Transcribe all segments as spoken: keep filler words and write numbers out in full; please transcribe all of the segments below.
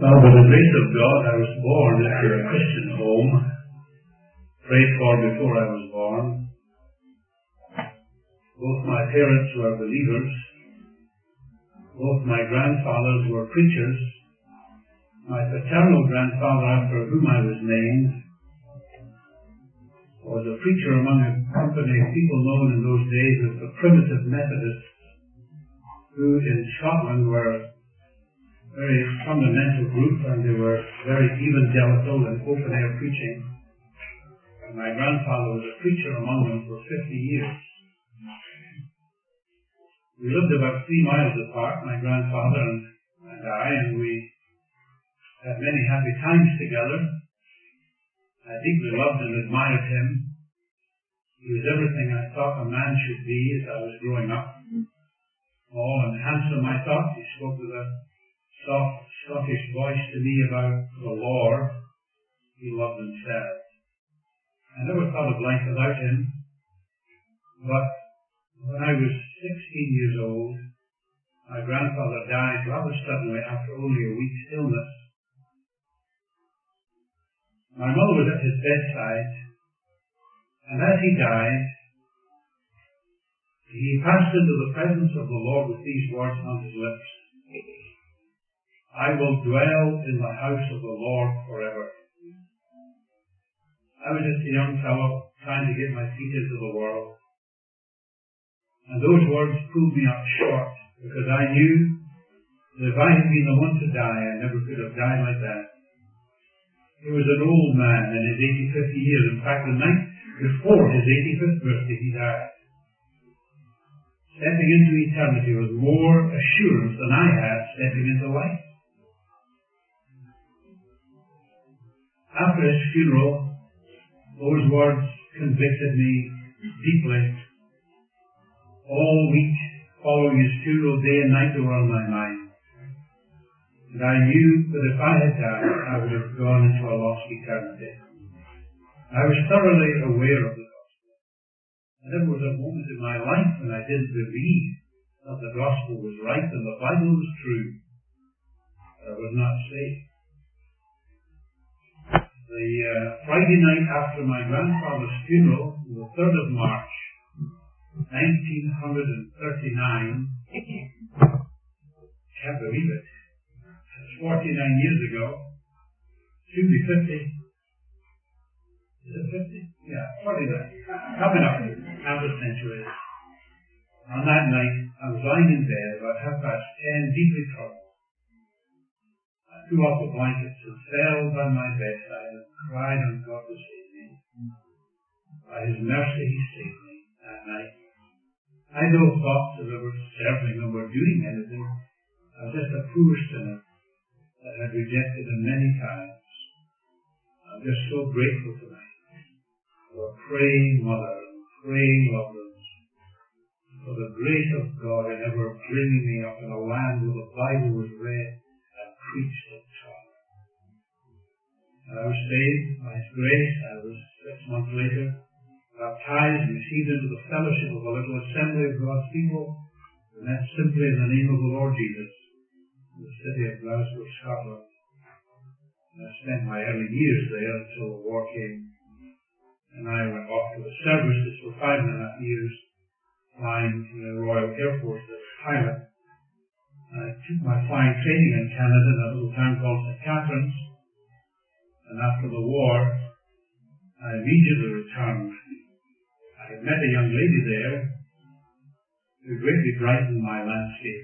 Well, by the grace of God, I was born into a Christian home, prayed for before I was born. Both my parents were believers. Both my grandfathers were preachers. My paternal grandfather, after whom I was named, was a preacher among a company of people known in those days as the Primitive Methodists, who in Scotland were a very fundamental group, and they were very evangelical and open-air preaching. And my grandfather was a preacher among them for fifty years. We lived about three miles apart, my grandfather and, and I, and we had many happy times together. I deeply loved and admired him. He was everything I thought a man should be as I was growing up. Tall and handsome, I thought. He spoke with a soft Scottish voice to me about the Lord he loved and served. I never thought of life without him, but when I was sixteen years old, my grandfather died rather suddenly after only a week's illness. My mother was at his bedside, and as he died, he passed into the presence of the Lord with these words on his lips: I will dwell in the house of the Lord forever. I was just a young fellow trying to get my feet into the world. And those words pulled me up short, because I knew that if I had been the one to die, I never could have died like that. He was an old man in his eighty-fifth year. In fact, the night before his eighty-fifth birthday, he died. Stepping into eternity was more assurance than I had stepping into life. After his funeral, those words convicted me deeply. All week following his funeral, day and night, they were on my mind. And I knew that if I had died, I would have gone into a lost eternity. I was thoroughly aware of the gospel. And there was a moment in my life when I didn't believe that the gospel was right and the Bible was true. But I was not saved. The uh, Friday night after my grandfather's funeral, the third of March, nineteen thirty-nine, can't believe it. It's forty-nine years ago. Soon be fifty. Is it fifty? Yeah, forty-nine. Coming up, half a century. On that night, I was lying in bed about half past ten, deeply troubled. I threw off the blankets and fell by my bedside and cried on God to save me. By his mercy, he saved me that night. I had no thoughts of ever serving him or doing anything. I was just a poor sinner that had rejected him many times. I'm just so grateful tonight for a praying mother and praying loved ones, for the grace of God in ever bringing me up in a land where the Bible was read and preached and taught. And I was saved by his grace. I was six months later baptized, received into the fellowship of a little assembly of God's people, and that's simply in the name of the Lord Jesus, in the city of Glasgow, Scotland. And I spent my early years there until the war came, and I went off to the services for five and a half years, flying in the Royal Air Force as a pilot. I took my flying training in Canada in a little town called Saint Catharines, and after the war, I immediately returned. I had met a young lady there who greatly brightened my landscape.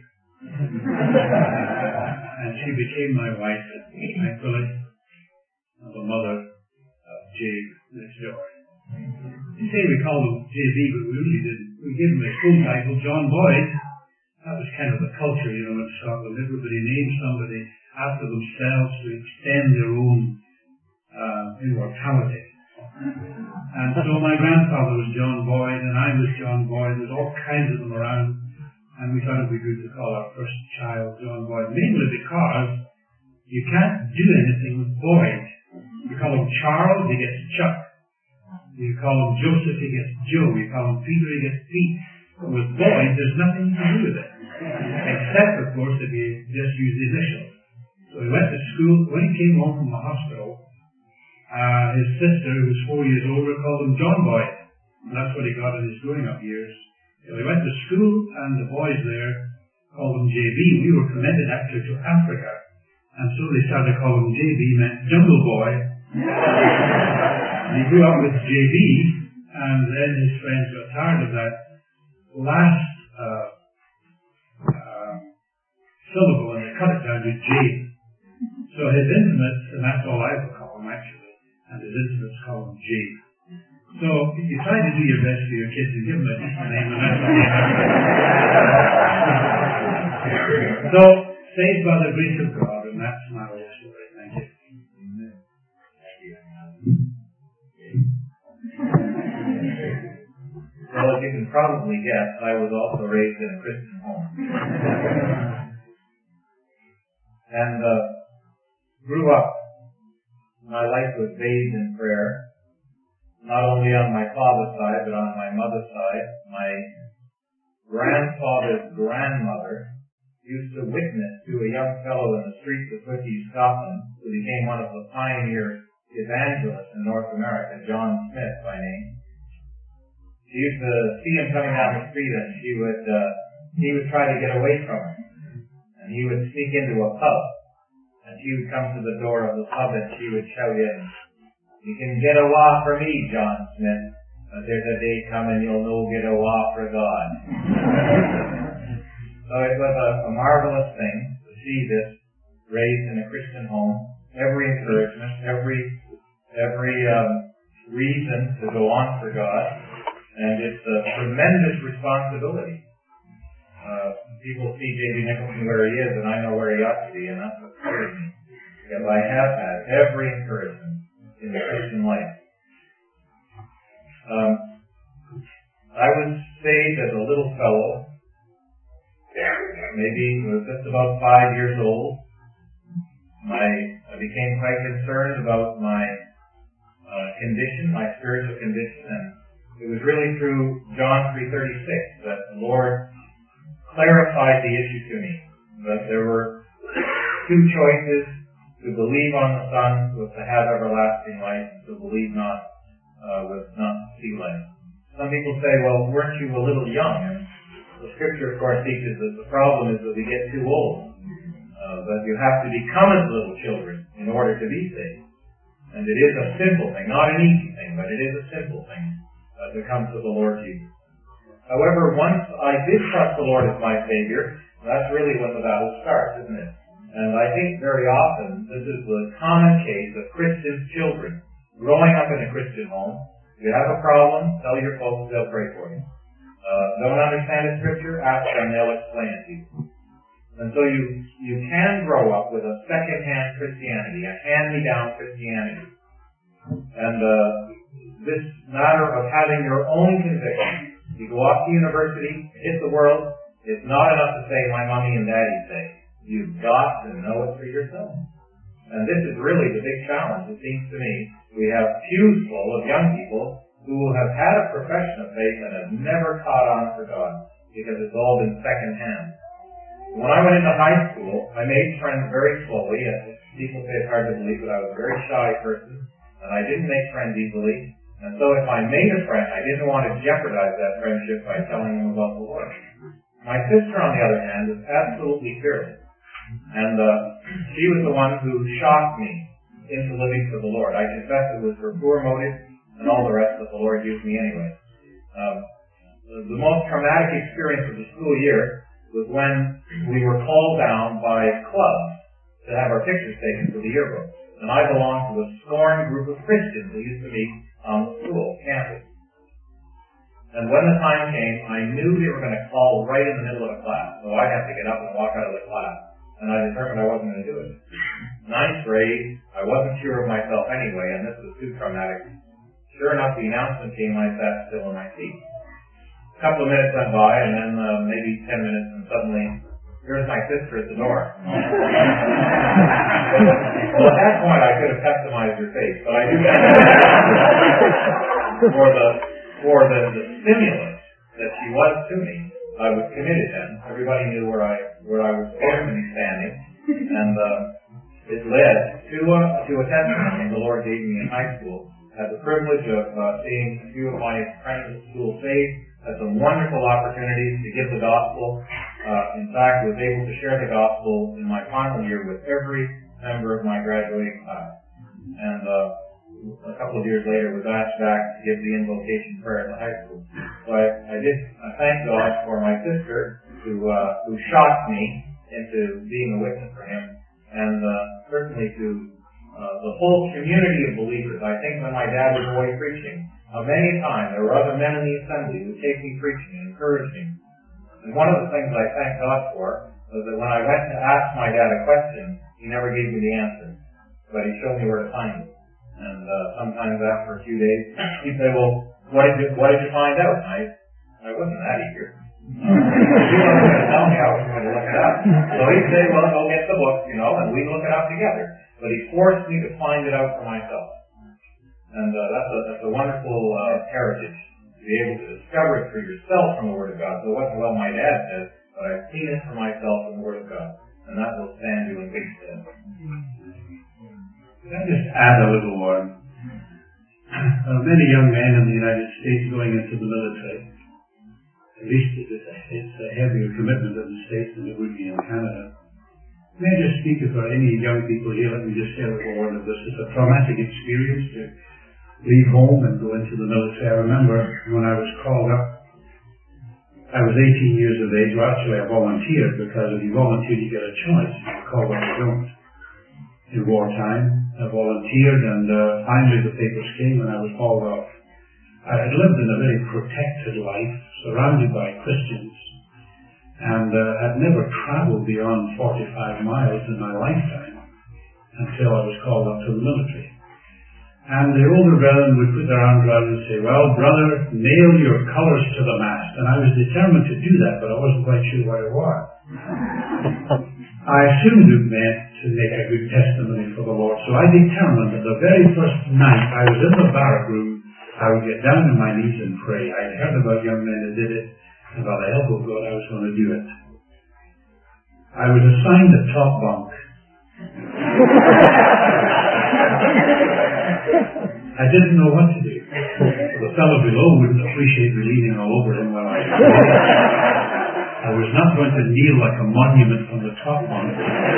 And she became my wife, thankfully, and the mother of Jabe next door. You say we call him J B, but we really didn't. We gave him his full title, John Boyd. That was kind of the culture, you know, in Scotland. Everybody named somebody after themselves to extend their own uh, immortality. And so my grandfather was John Boyd, and I was John Boyd. There's all kinds of them around, and we thought it would be good to call our first child John Boyd, mainly because you can't do anything with Boyd. You call him Charles, he gets Chuck. You call him Joseph, he gets Joe. You call him Peter, he gets Pete. But with Boyd, there's nothing to do with it, except, of course, if you just use the initials. So he went to school, when he came home from the hospital, uh, his sister, who was four years older, called him John Boy. And that's what he got in his growing up years. So he went to school, and the boys there called him J B. We were committed actually to Africa. And so they started to call him J B, meant Jungle Boy. And he grew up with J B, and then his friends got tired of that last uh, uh, syllable, and they cut it down to J. So his intimates, and that's all I would call him actually, and his intimates call him J. So you try to do your best for your kids and give them a decent name, and that's what you have. So, saved by the grace of God, and that's my whole story. Thank you. Well, as you can probably guess, I was also raised in a Christian home. and uh, grew up. My life was bathed in prayer. Not only on my father's side, but on my mother's side. My grandfather's grandmother used to witness to a young fellow in the streets of Whitby, Scotland, who became one of the pioneer evangelists in North America, John Smith by name. She used to see him coming down the street, and she would, uh, he would try to get away from her. And he would sneak into a pub, and she would come to the door of the pub, and she would shout in, "You can get a wa for me, John Smith, but there's a day coming you'll no get a wa for God." So it was a, a marvelous thing to see this raised in a Christian home. Every encouragement, every every um, reason to go on for God, and it's a tremendous responsibility. Uh, people see J B Nicholson where he is, and I know where he ought to be, and that's what scares me, because I have had every encouragement in the Christian life. Um, I was saved as a little fellow. Maybe was just about five years old. My I became quite concerned about my uh, condition, my spiritual condition, and it was really through John three thirty-six that the Lord clarified the issue to me. That there were two choices: to believe on the Son was to have everlasting life, and to believe not uh, was not to see life. Some people say, "Well, weren't you a little young?" And the Scripture, of course, teaches that the problem is that we get too old. Uh, but you have to become as little children in order to be saved. And it is a simple thing, not an easy thing, but it is a simple thing uh, to come to the Lord Jesus. However, once I did trust the Lord as my Savior, that's really when the battle starts, isn't it? And I think very often this is the common case of Christian children growing up in a Christian home. If you have a problem, tell your folks, they'll pray for you. Uh, don't understand the Scripture, ask them, they'll explain it to you. And so you you can grow up with a second-hand Christianity, a hand-me-down Christianity. And uh, this matter of having your own conviction. You go off to university, hit the world, it's not enough to say, my mommy and daddy say. You've got to know it for yourself. And this is really the big challenge, it seems to me. We have pews full of young people who have had a profession of faith and have never caught on for God because it's all been second-hand. When I went into high school, I made friends very slowly. People say it's hard to believe, but I was a very shy person, and I didn't make friends easily. And so if I made a friend, I didn't want to jeopardize that friendship by telling them about the Lord. My sister, on the other hand, was absolutely fearless. And uh, she was the one who shocked me into living for the Lord. I confess it was her poor motive and all the rest, but the Lord used me anyway. Um, the, the most traumatic experience of the school year was when we were called down by clubs to have our pictures taken for the yearbook. And I belonged to a scorned group of Christians who used to meet on the school campus. And when the time came, I knew they were going to call right in the middle of a class, so I'd have to get up and walk out of the class. And I determined I wasn't going to do it. Ninth grade, I wasn't sure of myself anyway, and this was too traumatic. Sure enough, the announcement came, I sat still in my seat. A couple of minutes went by, and then uh, maybe ten minutes, and suddenly, here's my sister at the door. Well, at that point, I could have customized her face, but I do that for the for the, the stimulus that she was to me. I was committed then. Everybody knew where I where I was supposed to be standing, and uh, it led to a, to a testimony the Lord gave me in high school. Had the privilege of uh, seeing a few of my friends at school saved. Had some wonderful opportunities to give the gospel. Uh, in fact, was able to share the gospel in my final year with every member of my graduating class. And uh, a couple of years later was asked back to give the invocation prayer at the high school. So I, I did I thank God for my sister who uh, who shocked me into being a witness for him, and uh, certainly to Uh, the whole community of believers. I think when my dad was away preaching, uh, many times there were other men in the assembly who would take me preaching and encourage me. And one of the things I thank God for was that when I went to ask my dad a question, he never gave me the answer, but he showed me where to find it. And uh, sometimes after a few days, he'd say, "Well, what did you what did you find out?" And I I wasn't that eager. Uh, he wasn't going to tell me. I was going to look it up. So he'd say, "Well, go get the book, you know, and we look it up together." But he forced me to find it out for myself. And uh, that's, a, that's a wonderful uh, heritage, to be able to discover it for yourself from the Word of God. So it wasn't well my dad said, but I've seen it for myself from the Word of God. And that will stand you in good stead. Can I just add a little word? There are many young men in the United States going into the military. At least it's a, it's a heavier commitment in the States than it would be in Canada. May I just speak for any young people here? Let me just say a little word of this. It's a traumatic experience to leave home and go into the military. I remember when I was called up, I was eighteen years of age. Well, actually, I volunteered, because if you volunteer, you get a choice. You're called up or don't. In wartime, I volunteered, and uh, finally the papers came and I was called off. I had lived in a very protected life, surrounded by Christians. And uh, I'd never traveled beyond forty-five miles in my lifetime until I was called up to the military. And the older brethren would put their arms around and say, "Well, brother, nail your colors to the mast." And I was determined to do that, but I wasn't quite sure what it was. I assumed it meant to make a good testimony for the Lord. So I determined that the very first night I was in the barrack room, I would get down on my knees and pray. I'd heard about young men who did it. And by the help of God, I was going to do it. I was assigned a top bunk. I didn't know what to do. The fellow below wouldn't appreciate me leaning all over him while I prayed. I was not going to kneel like a monument from the top bunk.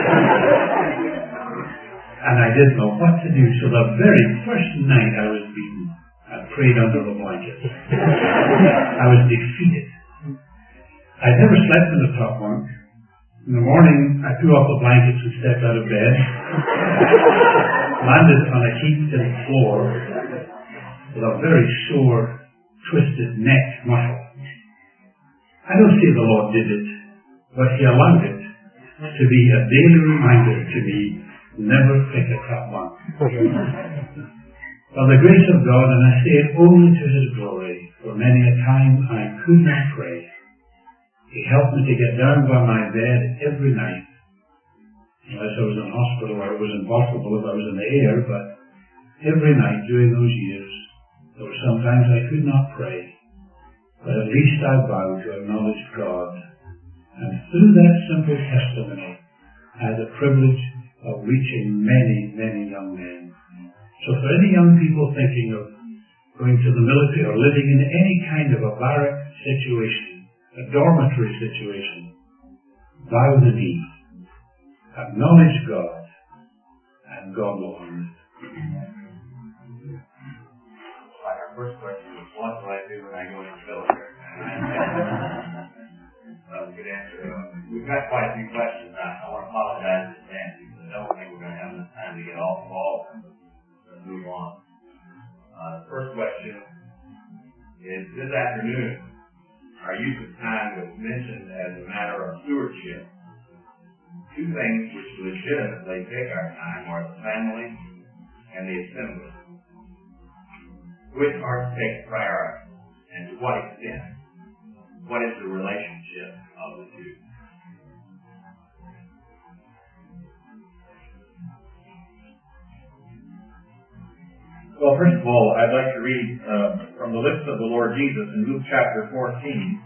And I didn't know what to do. So the very first night I was beaten, I prayed under the blanket. I was defeated. I'd never slept in the top bunk. In the morning, I threw off the blankets and stepped out of bed, landed on a heaped-in floor with a very sore, twisted neck muscle. I don't say the Lord did it, but He allowed it to be a daily reminder to me, never pick a top bunk. By the grace of God, and I say it only to His glory, for many a time I could not pray. He helped me to get down by my bed every night. Unless I was in hospital or it was impossible if I was in the air, but every night during those years, there were sometimes I could not pray. But at least I vowed to acknowledge God. And through that simple testimony, I had the privilege of reaching many, many young men. So for any young people thinking of going to the military or living in any kind of a barrack situation, a dormitory situation, bow the knee, acknowledge God, and God will honor it. Our first question was, what do I do when I go into the military? That was a good answer. We've got quite a few questions now. I want to apologize in advance because I don't think we're going to have enough time to get all involved. Let's move on. Uh, the first question is, this afternoon, our use of time was mentioned as a matter of stewardship. Two things which legitimately take our time are the family and the assembly. Which are to take priority, and to what extent? What is the relationship of the two? Well, first of all, I'd like to read uh, from the lips of the Lord Jesus in Luke chapter fourteen.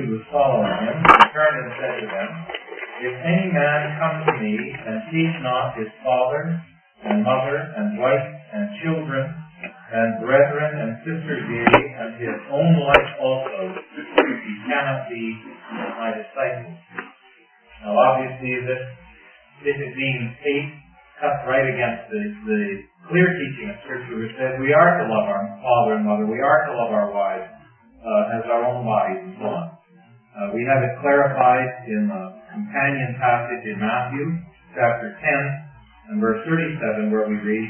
continued with Solomon, he turned and said to them, if any man come to me and teach not his father and mother and wife and children and brethren and sisters, yea, and his own life also, he cannot be my disciple. Now obviously this, if it means hate, cuts right against the, the clear teaching of Scripture which says we are to love our father and mother, we are to love our wives uh, as our own bodies and so on. Uh, we have it clarified in the companion passage in Matthew chapter ten and verse thirty-seven where we read,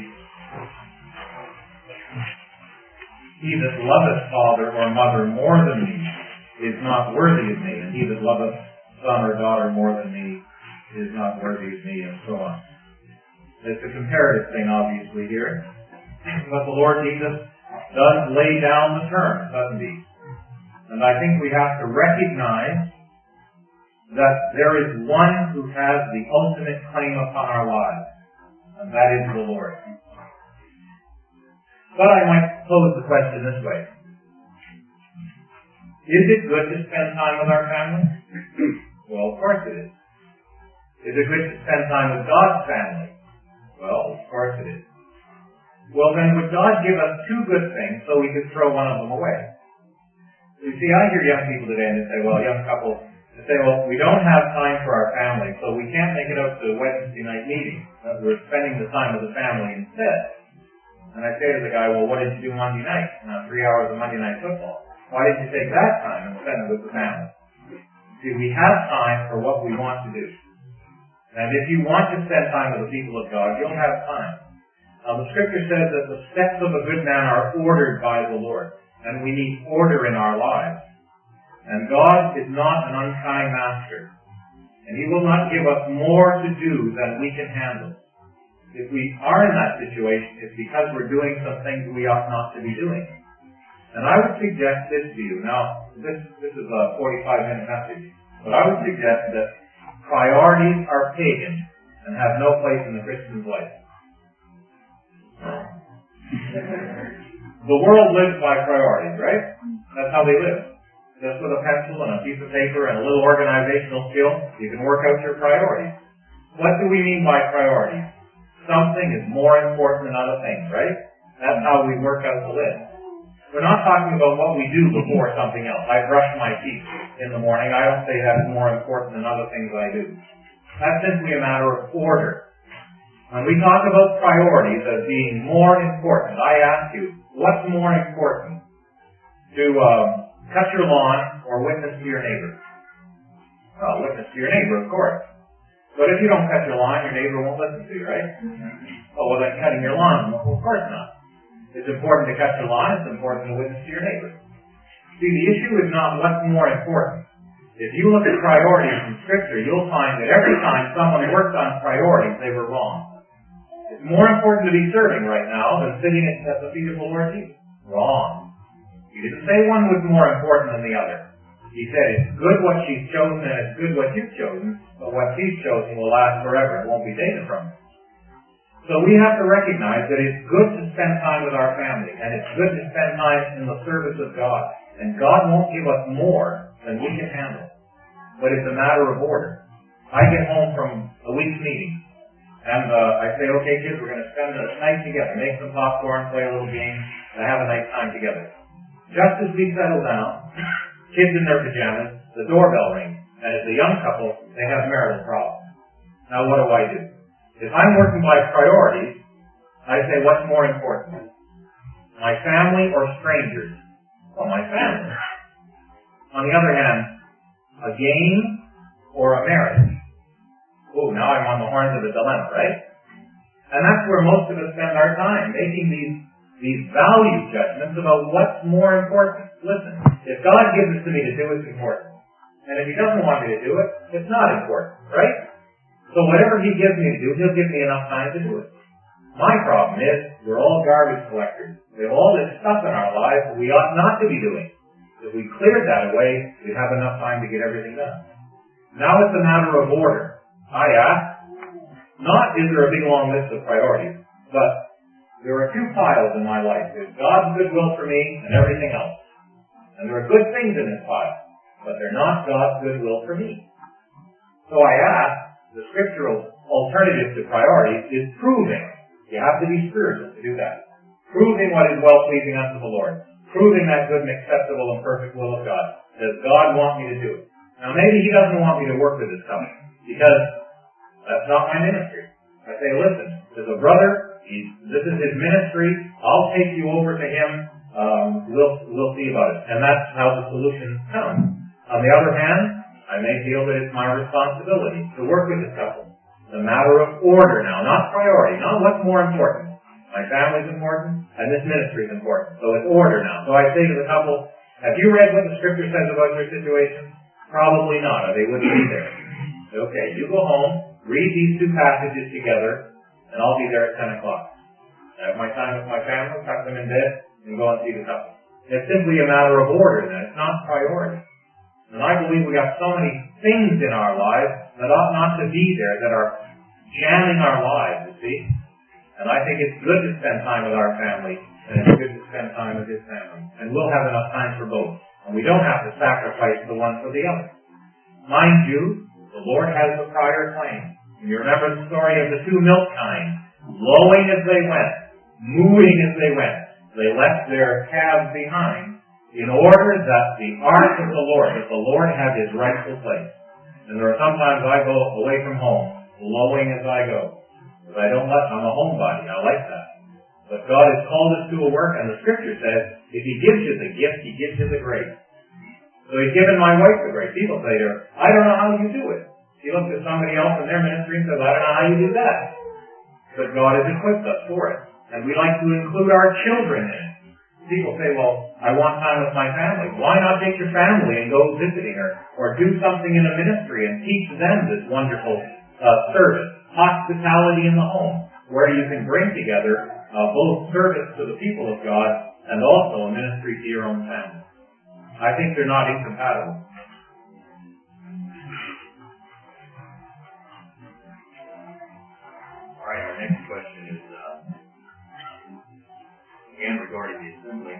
he that loveth father or mother more than me is not worthy of me, and he that loveth son or daughter more than me is not worthy of me, and so on. It's a comparative thing, obviously, here. But the Lord Jesus does lay down the terms, doesn't he? And I think we have to recognize that there is one who has the ultimate claim upon our lives, and that is the Lord. But I might pose the question this way. Is it good to spend time with our family? Well, of course it is. Is it good to spend time with God's family? Well, of course it is. Well, then would God give us two good things so we could throw one of them away? You see, I hear young people today and they say, well, young couples, they say, well, we don't have time for our family, so we can't make it out to Wednesday night meeting. We're spending the time with the family instead. And I say to the guy, well, what did you do Monday night? Now, three hours of Monday night football. Why did you take that time and spend it with the family? See, we have time for what we want to do. And if you want to spend time with the people of God, you'll have time. Now, the Scripture says that the steps of a good man are ordered by the Lord. And we need order in our lives. And God is not an unkind master. And He will not give us more to do than we can handle. If we are in that situation, it's because we're doing some things we ought not to be doing. And I would suggest this to you. Now, this, this is a forty-five minute message. But I would suggest that priorities are pagan and have no place in the Christian's life. The world lives by priorities, right? That's how they live. Just with a pencil and a piece of paper and a little organizational skill, you can work out your priorities. What do we mean by priorities? Something is more important than other things, right? That's how we work out the list. We're not talking about what we do before something else. I brush my teeth in the morning. I don't say that's more important than other things I do. That's simply a matter of order. When we talk about priorities as being more important, I ask you, what's more important? To um, cut your lawn or witness to your neighbor? Well, witness to your neighbor, of course. But if you don't cut your lawn, your neighbor won't listen to you, right? Oh, well, then cutting your lawn, well, of course not. It's important to cut your lawn. It's important to witness to your neighbor. See, the issue is not what's more important. If you look at priorities in Scripture, you'll find that every time someone worked on priorities, they were wrong. It's more important to be serving right now than sitting at the feet of the Lord Jesus. Wrong. He didn't say one was more important than the other. He said it's good what she's chosen and it's good what you've chosen, but what she's chosen will last forever. It won't be taken from her. So we have to recognize that it's good to spend time with our family, and it's good to spend time in the service of God. And God won't give us more than we can handle. But it's a matter of order. I get home from a week's meeting, and uh, I say, okay, kids, we're going to spend the night together. Make some popcorn, play a little game, and have a nice time together. Just as we settle down, kids in their pajamas, the doorbell rings, and as a young couple, they have marital problems. Now, what do I do? If I'm working by priorities, I say, what's more important? My family or strangers? Well, my family. On the other hand, a game or a marriage? Oh, now I'm on the horns of a dilemma, right? And that's where most of us spend our time, making these, these value judgments about what's more important. Listen, if God gives it to me to do, it's important. And if He doesn't want me to do it, it's not important, right? So whatever He gives me to do, He'll give me enough time to do it. My problem is, we're all garbage collectors. We have all this stuff in our lives that we ought not to be doing. If we cleared that away, we'd have enough time to get everything done. Now it's a matter of order. I ask, not is there a big long list of priorities, but there are two piles in my life. There's God's goodwill for me and everything else. And there are good things in this pile. but they're not God's good will for me. So I ask, the scriptural alternative to priorities is proving. You have to be spiritual to do that. Proving what is well-pleasing unto the Lord. Proving that good and acceptable and perfect will of God. Does God want me to do it? Now maybe He doesn't want me to work with this company, because that's not my ministry. I say, listen, there's a brother, he's, this is his ministry, I'll take you over to him, um, we'll, we'll see about it. And that's how the solution comes. On the other hand, I may feel that it's my responsibility to work with this couple. It's a matter of order now, not priority, not what's more important. My family's important, and this ministry is important. So it's order now. So I say to the couple, have you read what the scripture says about your situation? Probably not, or they wouldn't be there. Okay, you go home, read these two passages together, and I'll be there at ten o'clock. I have my time with my family, tuck them in bed, and go and see the couple. It's simply a matter of order then. It's not priority. And I believe we have so many things in our lives that ought not to be there, that are jamming our lives, you see. And I think it's good to spend time with our family, and it's good to spend time with his family. And we'll have enough time for both. And we don't have to sacrifice the one for the other. Mind you, the Lord has a prior plan. And you remember the story of the two milk kine, lowing as they went, moving as they went. They left their calves behind in order that the ark of the Lord, that the Lord had his rightful place. And there are sometimes I go away from home, lowing as I go. But I don't let, I'm a homebody, I like that. But God has called us to a work, and the scripture says, if he gives you the gift, he gives you the grace. So he's given my wife the grace. People say to her, I don't know how you do it. She looks at somebody else in their ministry and says, I don't know how you do that. But God has equipped us for it. And we like to include our children in it. People say, well, I want time with my family. Why not take your family and go visiting her? Or do something in a ministry and teach them this wonderful uh, service. Hospitality in the home, where you can bring together uh, both service to the people of God and also a ministry to your own family. I think they're not incompatible. All right, our next question is, uh, again, regarding the assembly.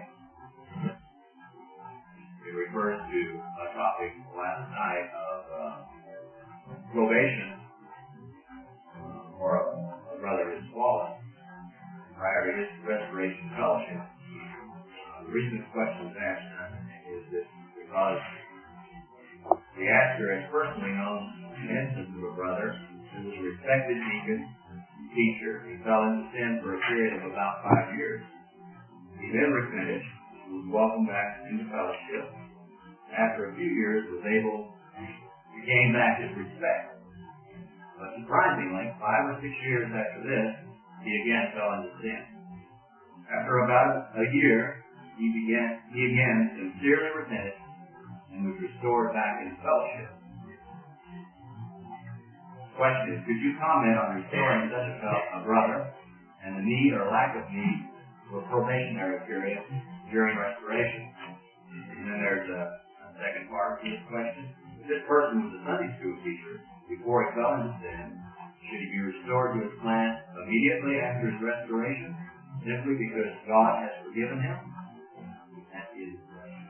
It refers to a topic last night of uh, probation, uh, or a, a brother has fallen prior to his restoration fellowship. Uh, the reason this question is asked is that because the asker has personally known an instance of a brother who was a respected deacon, teacher. He fell into sin for a period of about five years. He then repented, was welcomed back into fellowship. After a few years, was able to gain back his respect. But surprisingly, five or six years after this, he again fell into sin. After about a year, he began, he again sincerely repented and was restored back in fellowship. Question is, could you comment on restoring such a, a brother and the need or lack of need for a probationary period during restoration? And then there's a, a second part to this question. If this person was a Sunday school teacher before he fell into sin, should he be restored to his plant immediately after his restoration, simply because God has forgiven him? That is the question.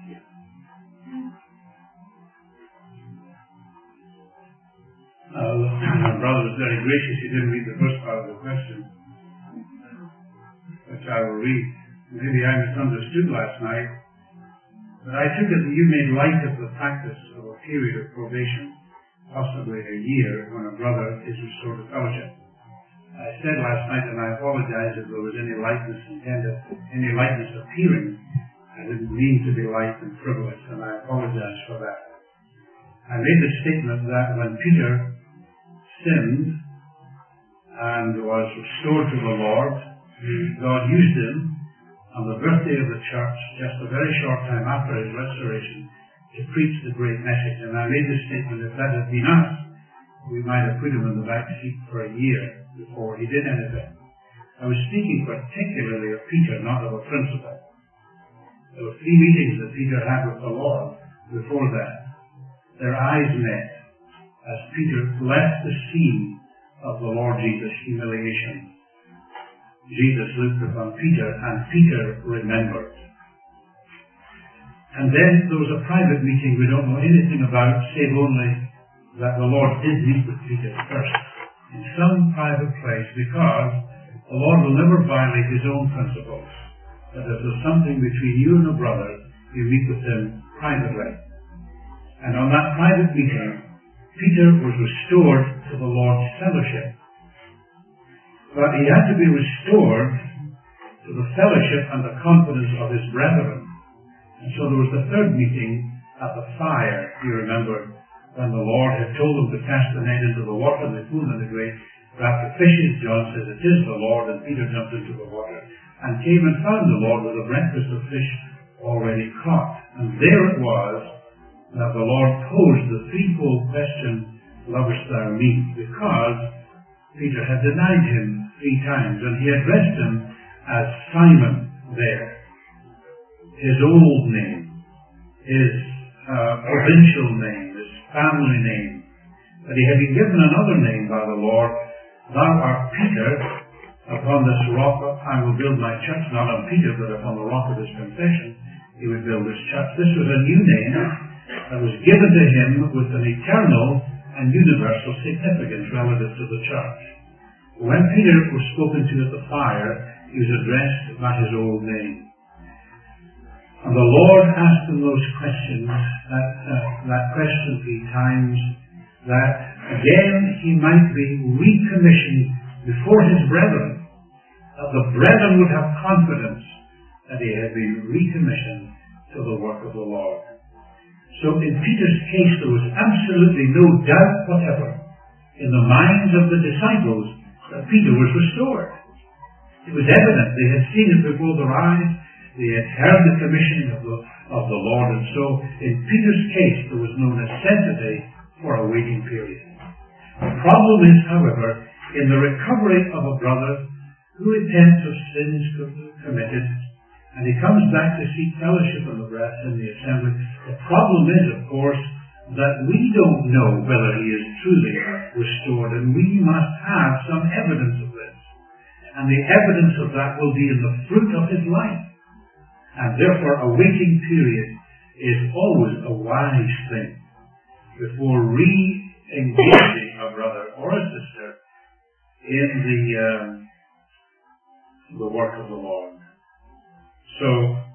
Uh, my brother was very gracious. He didn't read the first part of the question, which I will read. Maybe I misunderstood last night, but I took it that you made light of the practice of a period of probation, possibly a year, when a brother is restored to fellowship. I said last night, and I apologize if there was any lightness intended, any lightness appearing. I didn't mean to be light and frivolous, and I apologize for that. I made the statement that when Peter sinned and was restored to the Lord, God used him on the birthday of the church, just a very short time after his restoration, to preach the great message. And I made the statement, if that had been us, we might have put him in the back seat for a year before he did anything. I was speaking particularly of Peter, not of a principle. There were three meetings that Peter had with the Lord before that. Their eyes met as Peter left the scene of the Lord Jesus' humiliation. Jesus looked upon Peter, and Peter remembered. And then there was a private meeting we don't know anything about, save only that the Lord did meet with Peter first in some private place, because the Lord will never violate his own principles. That if there's something between you and a brother, you meet with him privately. And on that private meeting, Peter was restored to the Lord's fellowship. But he had to be restored to the fellowship and the confidence of his brethren. And so there was the third meeting at the fire, you remember, when the Lord had told them to cast the net into the water, and they pulled in the great raft of fishes. John says, "It is the Lord," and Peter jumped into the water and came and found the Lord with a breakfast of fish already caught. And there it was that the Lord posed the threefold question, "Lovest thou me?" Because Peter had denied him three times, and he addressed him as Simon there, his old name, his uh, provincial name, his family name. But he had been given another name by the Lord. "Thou art Peter, upon this rock I will build my church," not on Peter, but upon the rock of his confession, he would build his church. This was a new name that was given to him with an eternal and universal significance relative to the church. When Peter was spoken to at the fire, he was addressed by his old name. And the Lord asked him those questions, that, uh, that question three times, that again he might be recommissioned before his brethren, that the brethren would have confidence that he had been recommissioned to the work of the Lord. So in Peter's case, there was absolutely no doubt whatever in the minds of the disciples that Peter was restored. It was evident. They had seen it before their eyes. They had heard the commissioning of the, of the Lord. And so in Peter's case, there was no necessity for a waiting period. The problem is, however, in the recovery of a brother who repents of sins committed, and he comes back to seek fellowship in the, in the assembly. The problem is, of course, that we don't know whether he is truly restored, and we must have some evidence of this. And the evidence of that will be in the fruit of his life. And therefore a waiting period is always a wise thing before re-engaging a brother or a sister in the, um, the work of the Lord. So,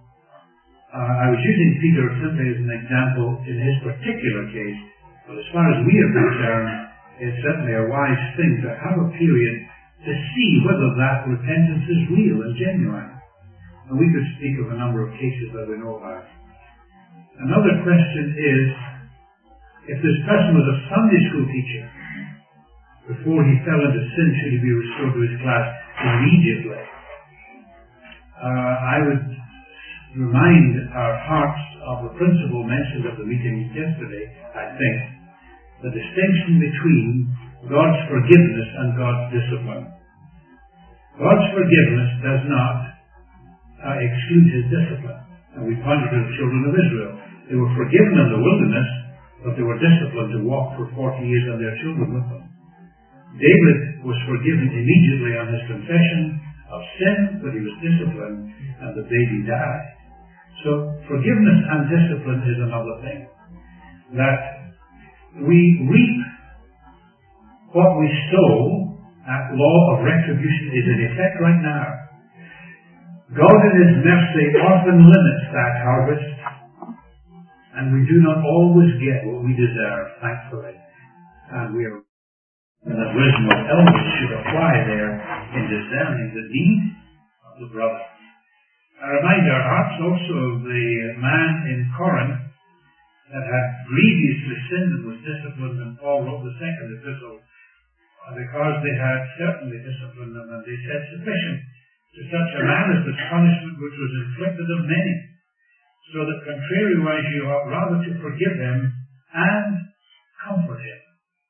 uh, I was using Peter simply as an example in his particular case, but as far as we are concerned, it's certainly a wise thing to have a period to see whether that repentance is real and genuine. And we could speak of a number of cases that we know about. Another question is, if this person was a Sunday school teacher, before he fell into sin, should he be restored to his class immediately? Uh, I would remind our hearts of the principle mentioned at the meeting yesterday, I think, the distinction between God's forgiveness and God's discipline. God's forgiveness does not uh, exclude his discipline. And we pointed to the children of Israel. They were forgiven in the wilderness, but they were disciplined to walk for forty years and their children with them. David was forgiven immediately on his confession of sin, but he was disciplined and the baby died. So forgiveness and discipline is another thing. That we reap what we sow. That law of retribution is in effect right now. God in his mercy often limits that harvest, and we do not always get what we deserve, thankfully. And we are, and the wisdom of elders should apply there in discerning the need of the brother. I remind our hearts also of the man in Corinth that had grievously sinned and was disciplined, and Paul wrote the second epistle because they had certainly disciplined them, and they said, "Sufficient to such a man as the punishment which was inflicted of many, so that contrariwise you ought rather to forgive him and comfort him,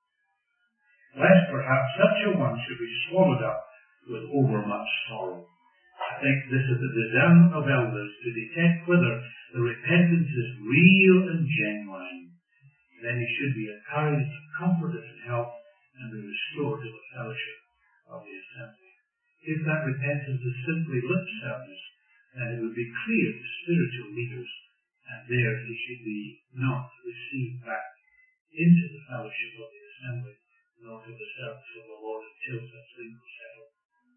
lest perhaps such a one should be swallowed up with overmuch sorrow." I think this is the discernment of elders to detect whether the repentance is real and genuine. Then he should be encouraged, comforted, and helped, and be restored to the fellowship of the assembly. If that repentance is simply lip service, then it would be clear to spiritual leaders and there he should be not received back into the fellowship of the assembly, nor to the service of the Lord until such things were settled.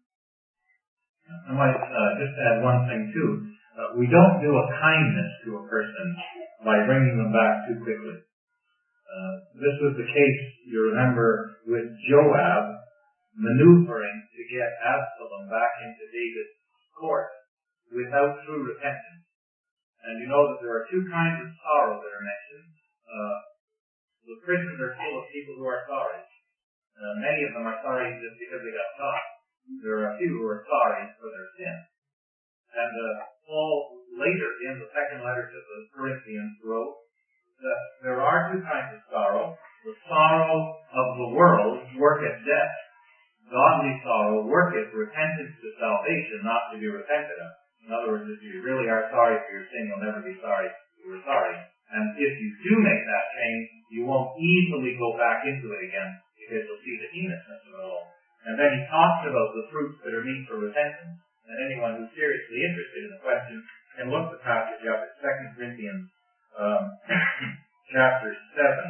I might uh, just add one thing too. Uh, we don't do a kindness to a person by bringing them back too quickly. Uh, this was the case, you remember, with Joab maneuvering to get Absalom back into David's court without true repentance. And you know that there are two kinds of sorrow that are mentioned. Uh, the prisons are full of people who are sorry. Uh, many of them are sorry just because they got caught. There are a few who are sorry for their sin. And uh, Paul later in the second letter to the Corinthians wrote that there are two kinds of sorrow. The sorrow of the world worketh death. Godly sorrow worketh repentance to salvation, not to be repented of. In other words, if you really are sorry for your sin, you'll never be sorry you were sorry. And if you do make that change, you won't easily go back into it again because you'll see the heinousness of it all. And then he talks about the fruits that are meet for repentance. And anyone who's seriously interested in the question can look the passage up at Second Corinthians um, chapter seven.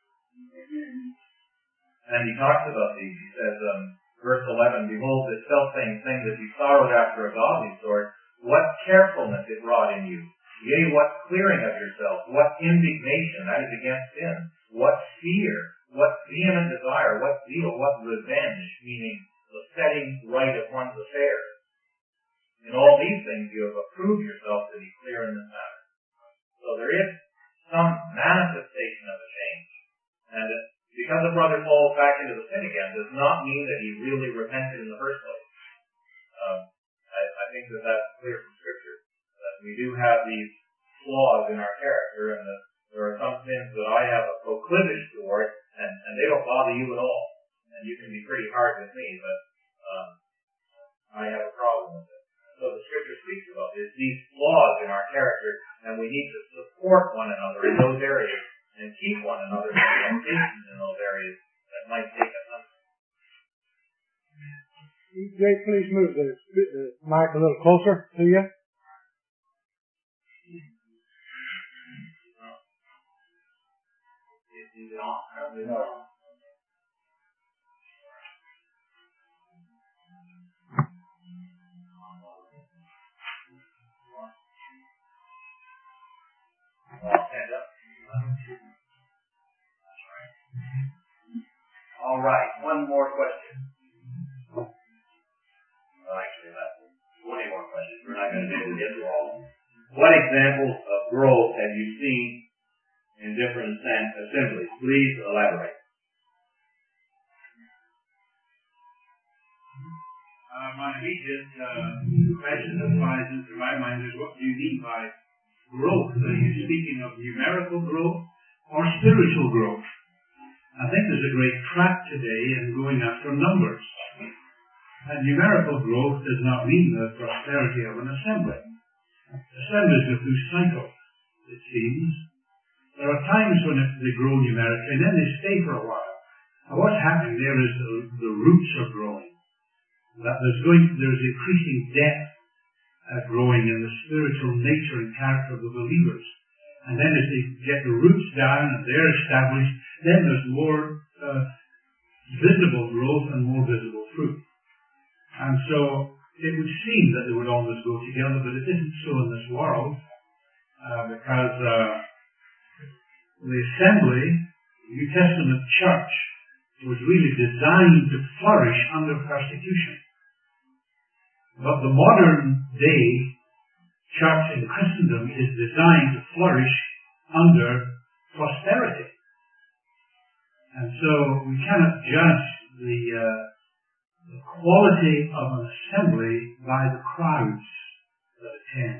And he talks about these. He says, um, verse eleven, behold, this self-same thing that you sorrowed after a godly sort, what carefulness it wrought in you. Yea, what clearing of yourself, what indignation, that is against sin, what fear, what vehement desire, what zeal, what revenge, meaning the setting right of one's affairs. In all these things you have approved yourself to be clear in this matter. So there is some manifestation of a change. And it, because a brother falls back into the sin again does not mean that he really repented in the first place. Um, I, I think that that's clear from Scripture. That we do have these flaws in our character, and that there are some sins that I have a proclivity toward, and, and they don't bother you at all. And you can be pretty hard with me, but um, I have a problem with it. So the Scripture speaks about this, these flaws in our character, and we need to support one another in those areas and keep one another from temptations in those areas that might take us under. Jay, please move the, the mic a little closer to you. Is it on? Probably No. not. Stand up. All right, one more question. Well, actually, that's twenty more questions. We're not going to be able to get to all. What examples of growth have you seen in different assemblies? Please elaborate. Uh, my immediate uh, question that flies into my mind is, what do you mean by growth? Are you speaking of numerical growth or spiritual growth? I think there's a great trap today in going after numbers. And numerical growth does not mean the prosperity of an assembly. Assemblies go through cycles, it seems. There are times when it, they grow numerically, and then they stay for a while. Now what's happening there is the, the roots are growing. That there's going, there's increasing depth uh, growing in the spiritual nature and character of the believers. And then as they get the roots down and they're established, then there's more uh, visible growth and more visible fruit. And so it would seem that they would always go together, but it isn't so in this world, uh, because uh, the assembly, the New Testament church, was really designed to flourish under persecution. But the modern day church in Christendom is designed to flourish under prosperity. And so we cannot judge the, uh, the quality of an assembly by the crowds that attend.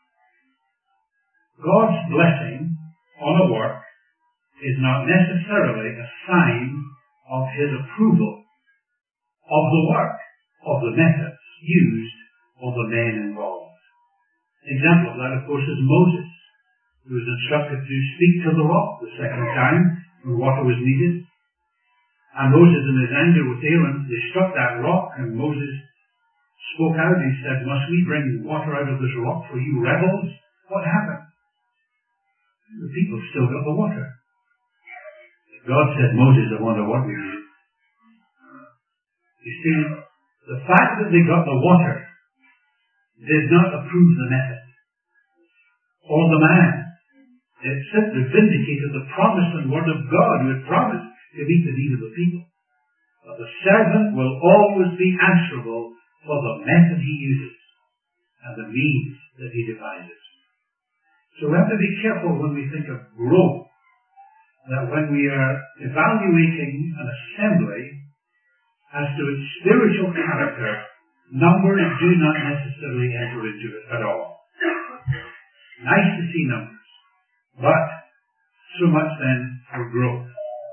God's blessing on a work is not necessarily a sign of His approval of the work, of the methods used, or the men involved. An example of that, of course, is Moses, who was instructed to speak to the rock the second time when water was needed. And Moses, in his anger with Aaron, they struck that rock, and Moses spoke out and he said, "Must we bring water out of this rock for you rebels?" What happened? the people still got the water. God said, Moses, I wonder what we do. You see, the fact that they got the water did not approve the method or the man. It simply vindicated the promise and word of God who had promised to meet the need of the people. But the servant will always be answerable for the method he uses and the means that he devises. So we have to be careful when we think of growth, that when we are evaluating an assembly as to its spiritual character, numbers do not necessarily enter into it at all. Nice to see numbers, but so much then for growth.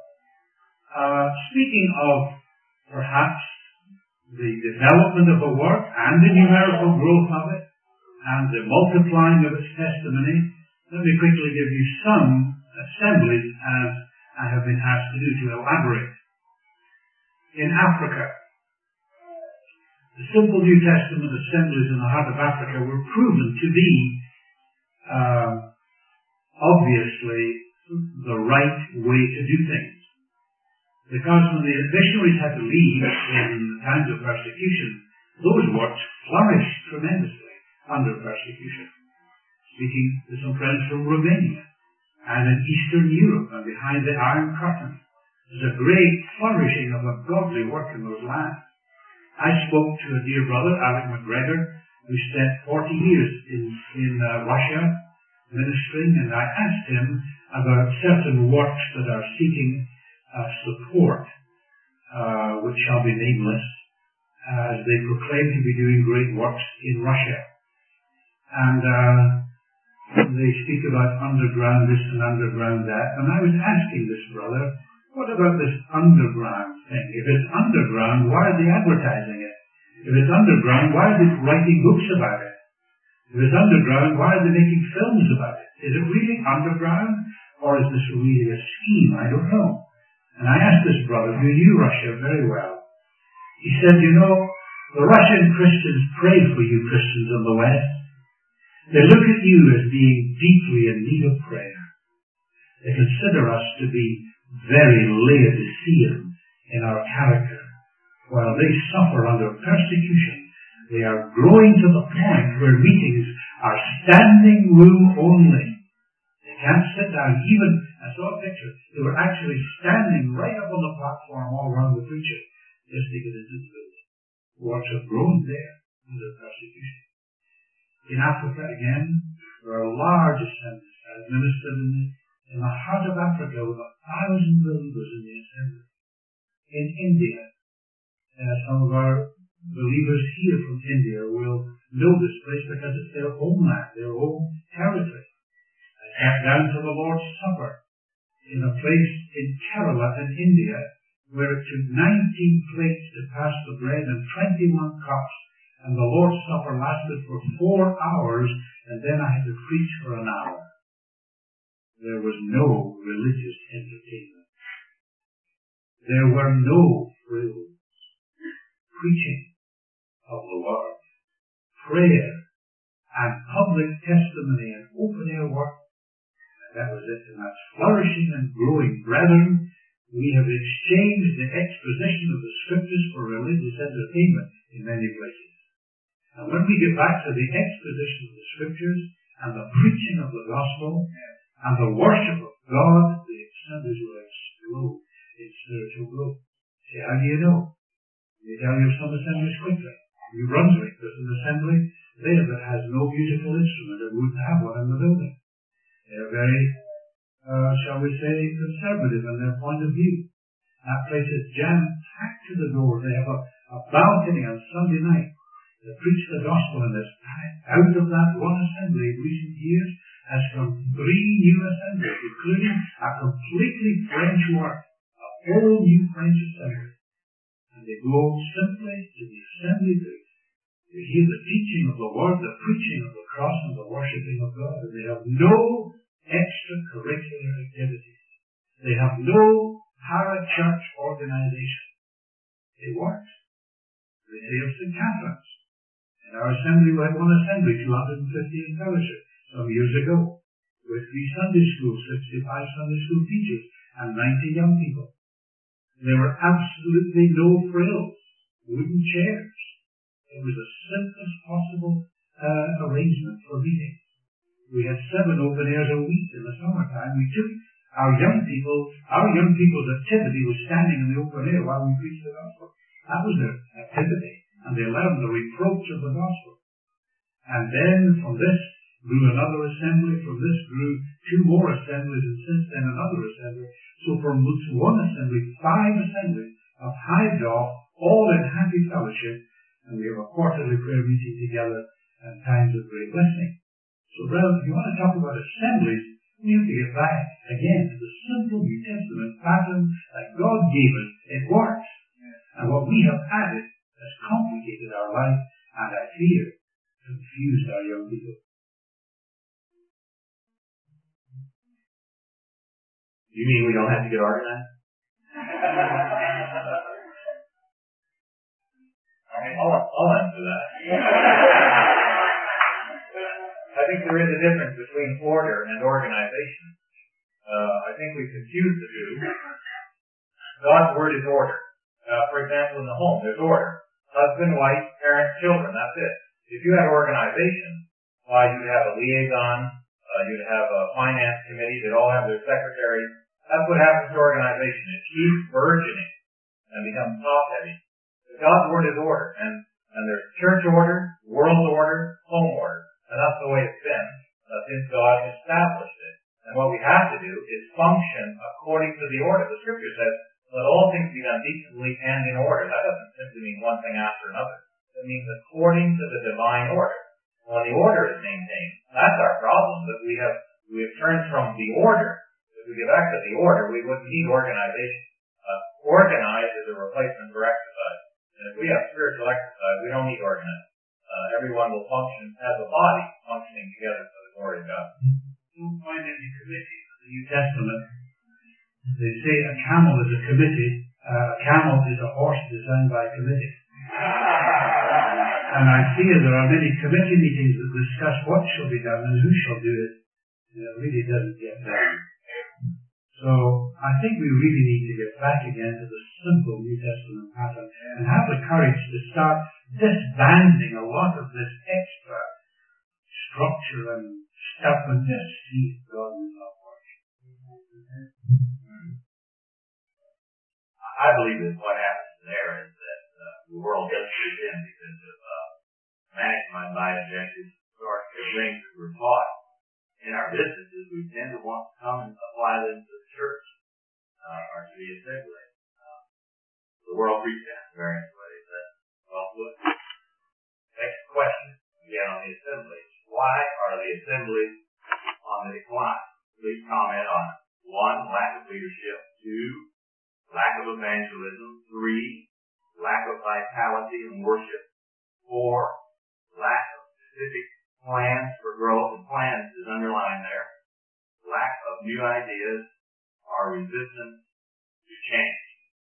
Uh, speaking of perhaps the development of a work and the numerical growth of it and the multiplying of its testimony, let me quickly give you some assemblies as I have been asked to do to elaborate. In Africa, the simple New Testament assemblies in the heart of Africa were proven to be um, obviously the right way to do things. Because when the missionaries had to leave in times of persecution, those works flourished tremendously under persecution. Speaking to some friends from Romania and in Eastern Europe and behind the Iron Curtain, there's a great flourishing of a godly work in those lands. I spoke to a dear brother, Alec McGregor, who spent forty years in, in uh, Russia ministering, and I asked him about certain works that are seeking Uh, support, uh, which shall be nameless, as they proclaim to be doing great works in Russia. And uh, they speak about underground this and underground that. And I was asking this brother, what about this underground thing? If it's underground, why are they advertising it? If it's underground, why are they writing books about it? If it's underground, why are they making films about it? Is it really underground, or is this really a scheme? I don't know. And I asked this brother, who knew Russia very well, he said, you know, the Russian Christians pray for you Christians in the West. They look at you as being deeply in need of prayer. They consider us to be very Laodicean in our character. While they suffer under persecution, they are growing to the point where meetings are standing room only. They can't sit down. Even, I saw a picture, they were actually standing right up on the platform all around the preacher just to get into the building. Works have grown there under persecution. In Africa again, there are large assemblies. I've ministered in the, in the heart of Africa with a thousand believers in the assembly. In India, uh, some of our believers here from India will know this place because it's their homeland, their own territory. Sat down to the Lord's Supper in a place in Kerala in India where it took nineteen plates to pass the bread and twenty-one cups, and the Lord's Supper lasted for four hours, and then I had to preach for an hour. There was no religious entertainment. There were no frills. Preaching of the Word, prayer, and public testimony and open-air work. That was it, and that's flourishing and growing. Brethren, we have exchanged the exposition of the Scriptures for religious entertainment in many places. And when we get back to the exposition of the Scriptures and the preaching of the Gospel and the worship of God, the assemblies will explode in spiritual growth. See, how do you know? They tell you of some assemblies quickly. New Brunswick, there's an assembly there that has no musical instrument and wouldn't have one in the building. They're very, uh, shall we say, conservative in their point of view. That place is jam-packed to the door. They have a, a balcony on Sunday night to preach the gospel in this. Out of that one assembly in recent years has come three new assemblies, including a completely French work, a whole new French assembly. And they go simply to the assembly to, to hear the teaching of the word, the preaching of the cross, and the worshipping of God. And they have no extracurricular activities. They have no para-church organization. They work. They say of Saint Catherine's. In our assembly, we had one assembly, two hundred fifty in fellowship, some years ago. with three Sunday schools, sixty-five Sunday school teachers, and ninety young people. There were absolutely no frills, wooden chairs. It was the simplest possible uh, arrangement for meetings. We had seven open airs a week in the summertime. We took our young people, our young people's activity was standing in the open air while we preached the gospel. That was their activity, and they learned the reproach of the gospel. And then from this grew another assembly, from this grew two more assemblies, and since then another assembly. So from one assembly, five assemblies have hived off, all in happy fellowship, and we have a quarterly prayer meeting together at times of great blessing. So, brethren, if you want to talk about assemblies, we have to get back again to the simple New Testament pattern that God gave us. It works. And what we have added has complicated our life, and I fear confused our young people. You mean we don't have to get organized? I'll, I'll answer that. I think there is a difference between order and organization. Uh, I think we confuse the two. God's word is order. Uh, for example, in the home, there's order. Husband, wife, parents, children, that's it. If you had organization, why, you'd have a liaison, uh, you'd have a finance committee, they'd all have their secretaries. That's what happens to organization. It keeps burgeoning and becomes top-heavy. God's word is order, and, and there's church order, world order, home order. And that's the way it's been uh, since God established it. And what we have to do is function according to the order. The Scripture says, let all things be done decently and in order. That doesn't simply mean one thing after another. It means according to the divine order. When the order is maintained, that's our problem, that we have we have turned from the order. If we get back to the order, we wouldn't need organization. Uh, organize is a replacement for exercise. And if we have spiritual exercise, we don't need organize. Uh, everyone will function as a body, functioning together for the glory of God. You don't find any committee in the New Testament. They say a camel is a committee. Uh, a camel is a horse designed by a committee. And I fear there are many committee meetings that discuss what shall be done and who shall do it. And it really doesn't get done. So I think we really need to get back again to the simple New Testament pattern and have the courage to start disbanding a lot of this extra structure and stuff and just see if God is not working. I believe that what happens there is that uh, the world does creep in because of uh, management by objectives or things that we're taught in our businesses. We tend to want to come and apply them to the church uh, or to the assembly. Uh, the world creeps in in various ways. That's well put. Next question again on the assemblies. Why are the assemblies on the decline? Please comment on it. One, lack of leadership. Two, lack of evangelism. Three, lack of vitality in worship. Four, lack of specific plans for growth, and plans is underlined there. Lack of new ideas or resistance to change.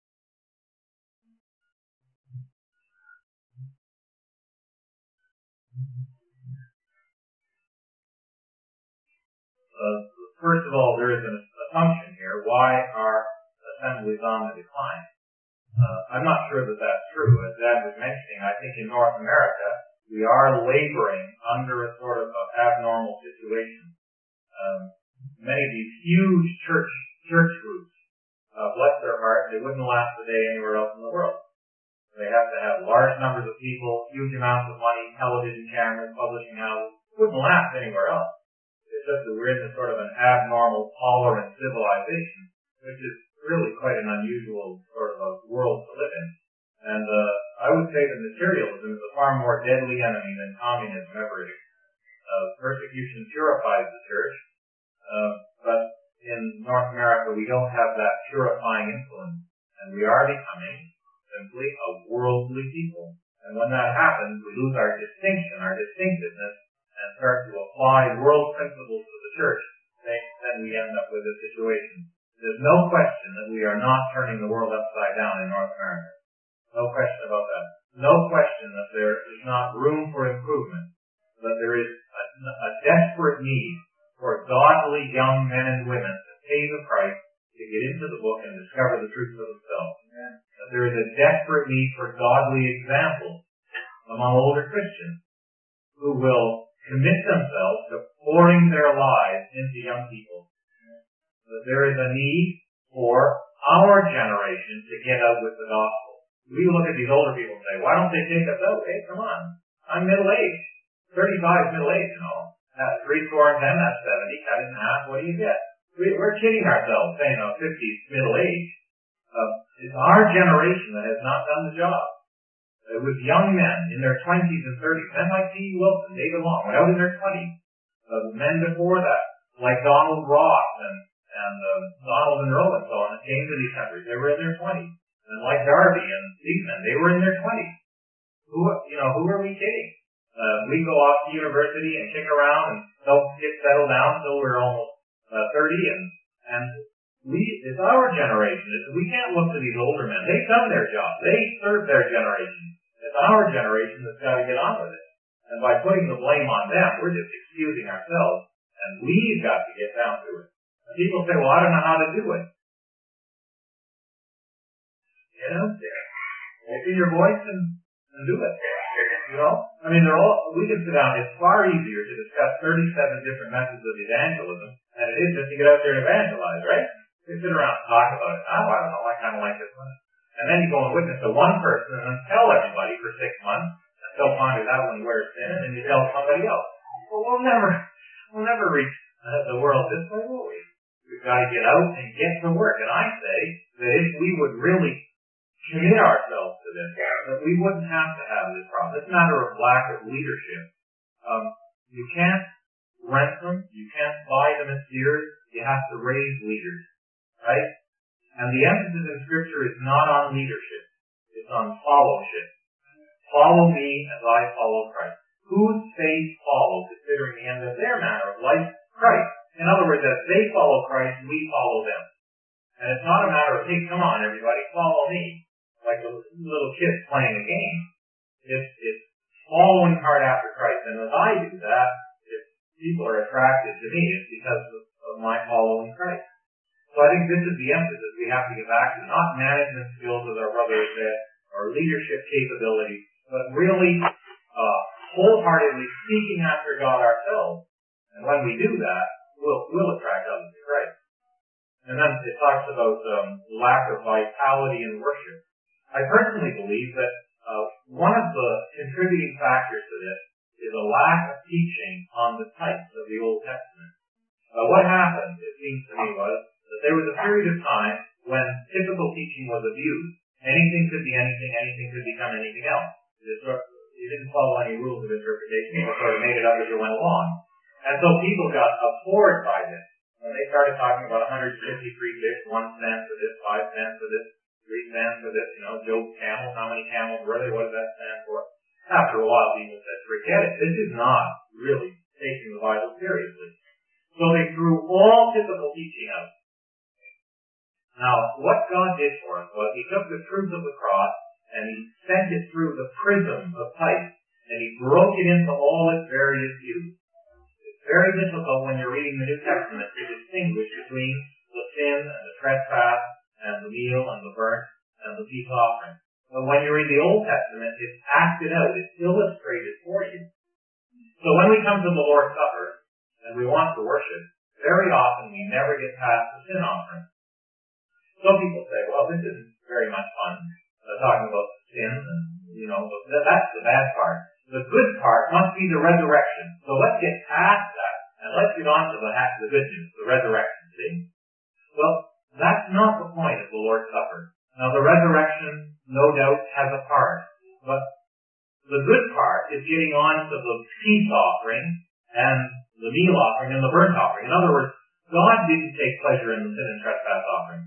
Uh, first of all, there is an assumption here. Why are assemblies on the decline? Uh, I'm not sure that that's true. As Dad was mentioning, I think in North America, we are laboring under a sort of a abnormal situation. Um, many of these huge church church groups, uh, bless their heart, they wouldn't last a day anywhere else in the world. They have to have large numbers of people, huge amounts of money, television cameras, publishing houses. Wouldn't last anywhere else. It's just that we're in this sort of an abnormal, tolerant civilization, which is really quite an unusual sort of a world to live in. And uh, I would say that materialism is a far more deadly enemy than communism ever is. Uh, persecution purifies the church, uh, but in North America we don't have that purifying influence, and we are becoming simply a worldly people. And when that happens, we lose our distinction, our distinctiveness, and start to apply world principles to the church. Then we end up with a situation. There's no question that we are not turning the world upside down in North America. No question about that. No question that there is not room for improvement, that there is a, a desperate need for godly young men and women to pay the price to get into the book and discover the truth for themselves. That there is a desperate need for godly examples among older Christians who will commit themselves to pouring their lives into young people. That there is a need for our generation to get out with the gospel. We look at these older people and say, why don't they take us out? Hey, come on. I'm middle-aged. thirty-five is middle-aged, you know. Uh, three score and ten, that's seventy. Cut it in half, what do you get? We, we're kidding ourselves saying, oh, fifty is middle-aged. Uh, it's our generation that has not done the job. It was young men in their twenties and thirties, men like T E Wilson, David Long, went out in their twenties. Uh, men before that, like Donald Ross and, and uh, Donald and Earl and so on, that came to these countries, they were in their twenties. And like Darby and these men, they were in their twenties. Who, you know, who are we kidding? Uh, we go off to university and kick around and don't get settled down until we're almost uh, thirty, and and we, it's our generation. It's, we can't look to these older men. They've done their job. They served their generation. It's our generation that's got to get on with it. And by putting the blame on them, we're just excusing ourselves, and we've got to get down to it. And people say, well, I don't know how to do it. Get out there. Open your voice and, and do it. You know? I mean, they're all, we can sit down. It's far easier to discuss thirty-seven different methods of evangelism than it is just to get out there and evangelize, right? We sit around and talk about it. Oh, I don't know. I kind of like this one. And then you go and witness to one person and then tell everybody for six months until find it out when you wear sin, and then you tell somebody else. Well, we'll never, we'll never reach uh, the world this way, will we? We've got to get out and get to work. And I say that if we would really commit ourselves to this, that we wouldn't have to have this problem. It's a matter of lack of leadership. Um, you can't rent them. You can't buy them as steers. You have to raise leaders, right? And the emphasis in Scripture is not on leadership. It's on followship. Follow me as I follow Christ. Whose faith follow, considering the end of their manner of life? Christ. In other words, as they follow Christ, we follow them. And it's not a matter of, hey, come on, everybody, follow me. Like a little kid playing a game. It's, it's following hard after Christ. And as I do that, if people are attracted to me, it's because of, of my following Christ. So I think this is the emphasis we have to get back to. Not management skills, as our brother said, or leadership capabilities, but really uh, wholeheartedly seeking after God ourselves. And when we do that, we'll, we'll attract others to Christ. And then it talks about um, lack of vitality in worship. I personally believe that uh, one of the contributing factors to this is a lack of teaching on the types of the Old Testament. Uh, what happened, it seems to me, was that there was a period of time when typical teaching was abused. Anything could be anything, anything could become anything else. You didn't follow any rules of interpretation, you sort of made it up as you went along. And so people got abhorred by this. When they started talking about one hundred fifty-three fish, one cent for this, five cents for this, three cents for this, you know, Job's camels, how many camels were there, what does that stand for? After a while, people said, forget it. This is not really taking the Bible seriously. So they threw all typical teaching out. Now, what God did for us was He took the truth of the cross and He sent it through the prism of type, and He broke it into all its various views. It's very difficult when you're reading the New Testament to distinguish between the sin and the trespass and the meal and the burnt and the peace offering. But when you read the Old Testament, it's acted out, it's illustrated for you. So when we come to the Lord's Supper and we want to worship, very often we never get past the sin offering. Some people say, well, this isn't very much fun, uh, talking about sin, and, you know, that, that's the bad part. The good part must be the resurrection. So let's get past that, and let's get on to the, the good news, the resurrection, see? Well, that's not the point of the Lord's Supper. Now, the resurrection, no doubt, has a part, but the good part is getting on to the peace offering, and the meal offering, and the burnt offering. In other words, God didn't take pleasure in the sin and trespass offering.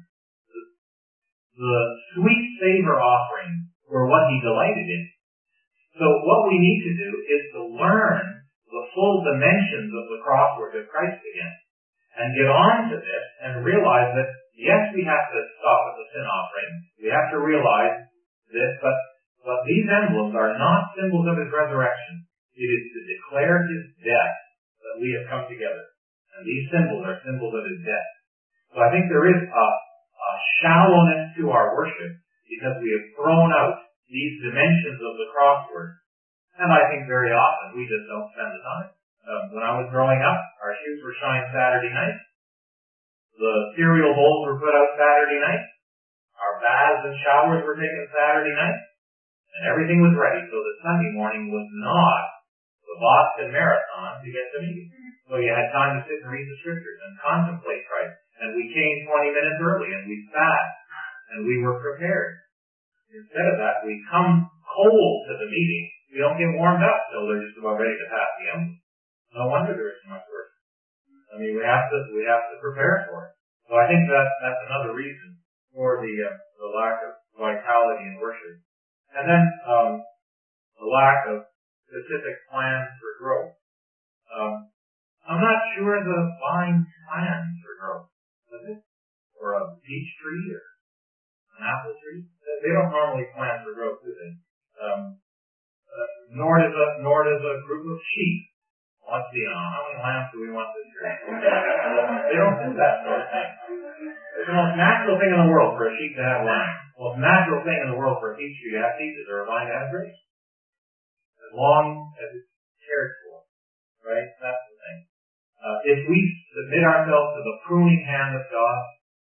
The sweet savor offerings were what He delighted in. So what we need to do is to learn the full dimensions of the cross work of Christ again, and get on to this and realize that, yes, we have to stop at the sin offering. We have to realize this, but, but these emblems are not symbols of His resurrection. It is to declare His death that we have come together. And these symbols are symbols of his death. So I think there is a, a shallowness to our worship because we have thrown out these dimensions of the crossword. And I think very often we just don't spend the time. Um, when I was growing up, our shoes were shined Saturday night. The cereal bowls were put out Saturday night. Our baths and showers were taken Saturday night. And everything was ready. So that Sunday morning was not the Boston Marathon to get to meeting. So you had time to sit and read the scriptures and contemplate Christ. And we came twenty minutes early and we sat and we were prepared. Instead of that, we come cold to the meeting. We don't get warmed up till they're just about ready to pass the emblem. No wonder there is so much work. I mean, we have to we have to prepare for it. So I think that that's another reason for the uh, the lack of vitality in worship. And then um, the lack of specific plans for growth. Um, I'm not sure the vine plans for growth, does it? Or a peach tree or an apple tree. They don't normally plan for growth, do they? Um, uh, nor does a nor does a group of sheep. Let's see, uh, how many lambs do we want this year? They don't do that sort of thing. It's the most natural thing in the world for a sheep to have lambs. The most natural thing in the world for a peach tree to have peaches or a vine to have grapes. As long as it's cared for. Right? That's the thing. Uh, if we submit ourselves to the pruning hand of God,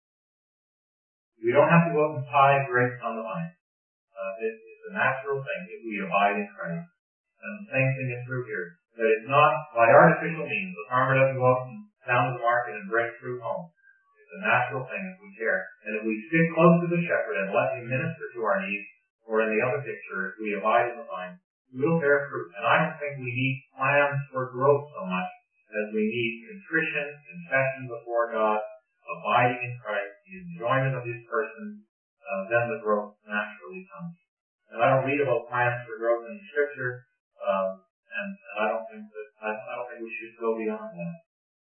we don't have to go out and tie grapes on the vine. Uh, it, it's a natural thing if we abide in Christ. And the same thing is true here. That it's not by artificial means. The farmer doesn't go out and down to the market and bring fruit home. It's a natural thing if we care. And if we stick close to the shepherd and let him minister to our needs, or in the other picture, if we abide in the vine, we will bear fruit. And I don't think we need plans for growth so much as we need contrition, confession before God, abiding in Christ, the enjoyment of his person, uh, then the growth naturally comes. And I don't read about plans for growth in Scripture, um, and, and I don't think that I, I don't think we should go beyond that.